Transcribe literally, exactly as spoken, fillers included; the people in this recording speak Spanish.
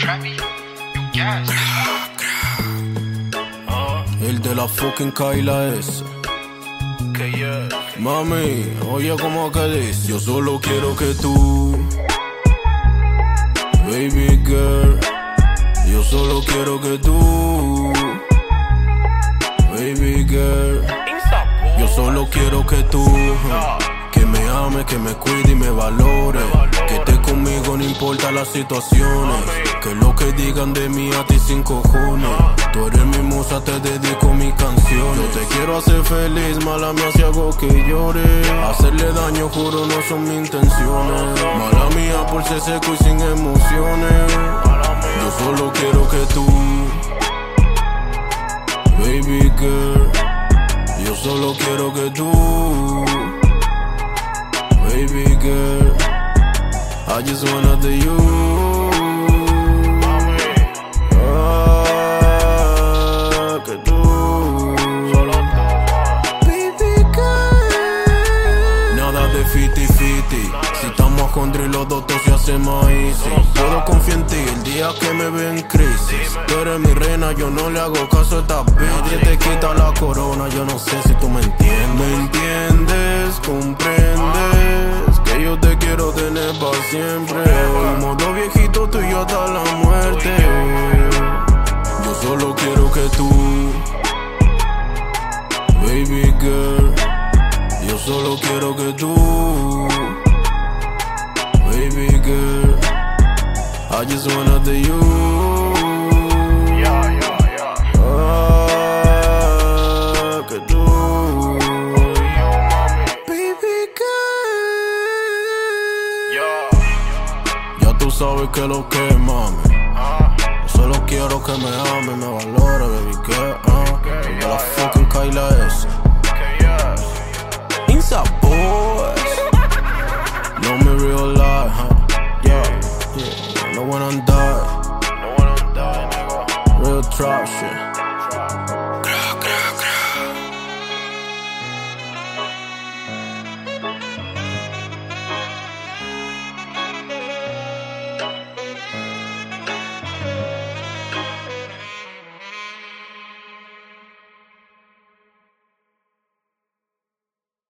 El de la fucking Kaila S. Mami, oye como que dice: yo solo quiero que tú, baby girl. Yo solo quiero que tú, baby girl. Yo solo quiero que tú, que me ames, que me cuide y me valore, que estés conmigo no importa las situaciones, que lo que digan de mí a ti sin cojones. Tú eres mi musa, te dedico mi canción. Yo te quiero hacer feliz, mala mía si hago que llore. Hacerle daño, juro, no son mis intenciones. Mala mía por ser seco y sin emociones. Yo solo quiero que tú, baby girl. Yo solo quiero que tú, baby girl. I just wanna do you. Ah, que tú. Baby girl. Nada de fifty fifty. Si estamos con drill los dos se hace más easy. Puedo confiar en ti el día que me ve en crisis. Tú eres mi reina, yo no le hago caso a esta bitch. Nadie te quita la corona, yo no sé si tú me entiendes. ¿Me entiendes? ¿Comprendes? Que yo te quiero tener para siempre. Como dos viejitos, tú y yo hasta la muerte. Yo solo quiero que tú, baby girl. Yo solo quiero que tú, baby girl. I just wanna do you. Yeah, yeah, yeah. Ah, que tú. Baby girl. Yeah. Ya tú sabes que lo que es, mami. Uh. Yo solo quiero que me ame, me valore, baby girl. Uh. Okay, de la yeah, fucking Kaila S. Okay, yeah. Insa boys. Know me real life, huh? Yeah, yeah. No one on die. No one on die, nigga. Real trap shit.